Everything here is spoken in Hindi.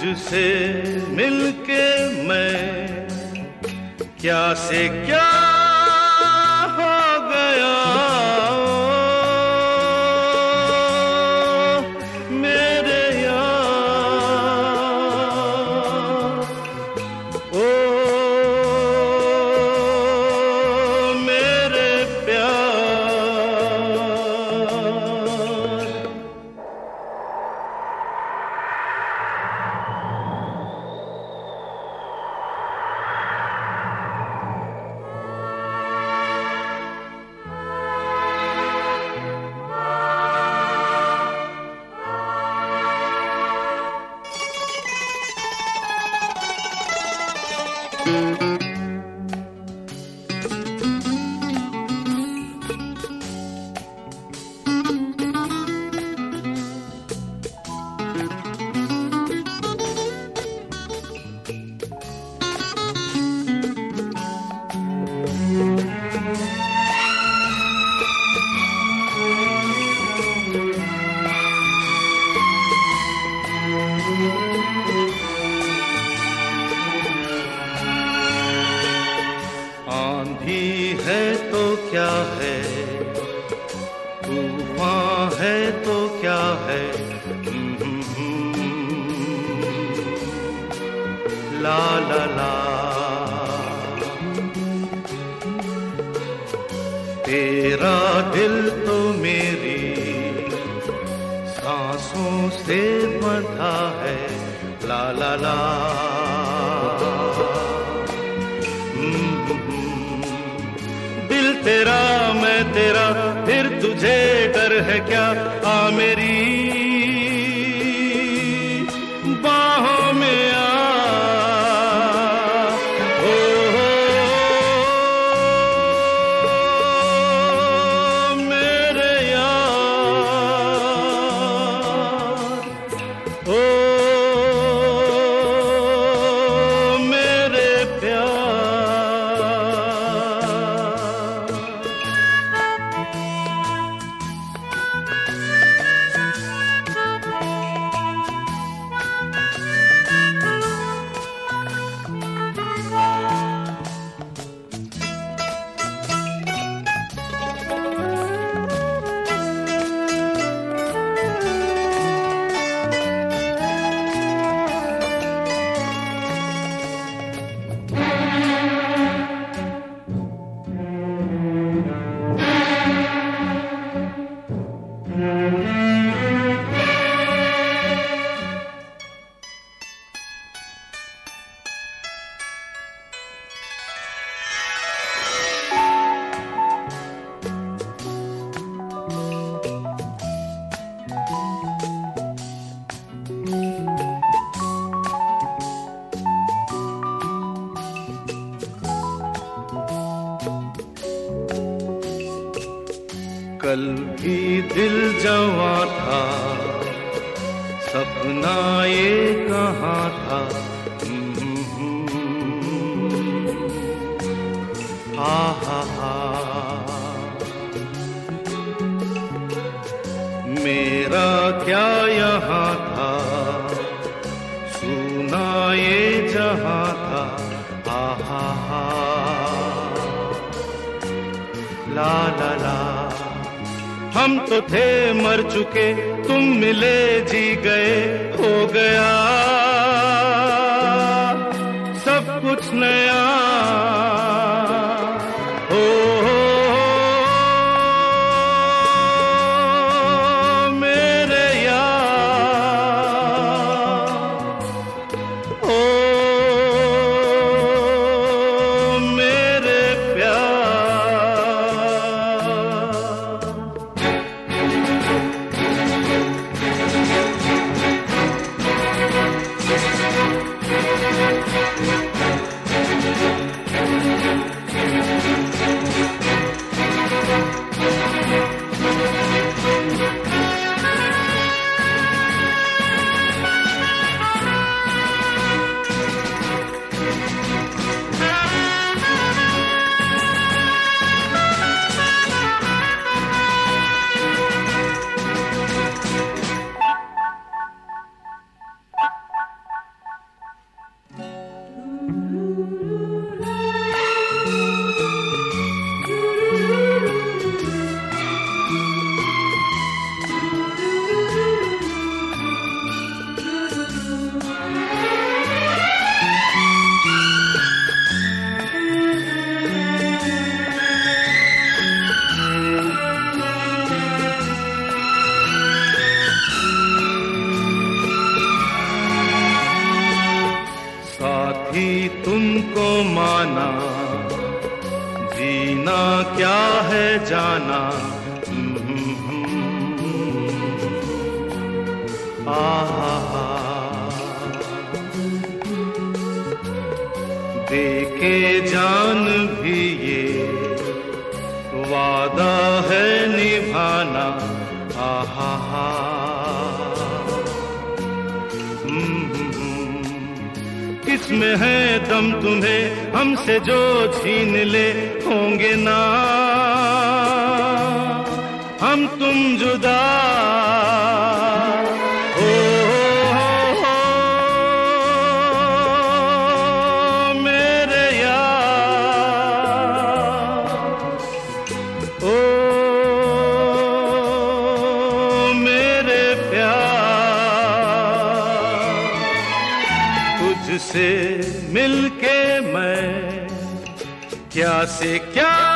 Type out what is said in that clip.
तुझसे मिलके मैं क्या से क्या हो गया मेरे यार, ओ मेरे प्यार। आंधी है तो क्या है, तूफान है तो क्या है, ला ला ला। तेरा दिल तो मेरी सांसों से बंधा है, ला ला ला। दिल तेरा मैं तेरा, फिर तुझे डर है क्या, आ मेरी बाहों में आ। ओ मेरे यार, ओ मेरे प्यार। कल भी दिल जवां था, सपना ये कहाँ था, हा हा हा। मेरा क्या यहाँ था, सुना ये जहाँ था, हा हा हा। ला ला ला। हम तो थे मर चुके, तुम मिले जी गए, हो गया सब कुछ नया। हो मेरे यार, ओ मेरे प्यार। क्या है जाना। देके जान भी ये वादा है निभाना। आहा किसमें है दम तुम्हें हमसे जो छीन ले, होंगे ना हम तुम जुदा। मेरे यार, ओ मेरे प्यार, तुझसे मिलके मैं क्या से क्या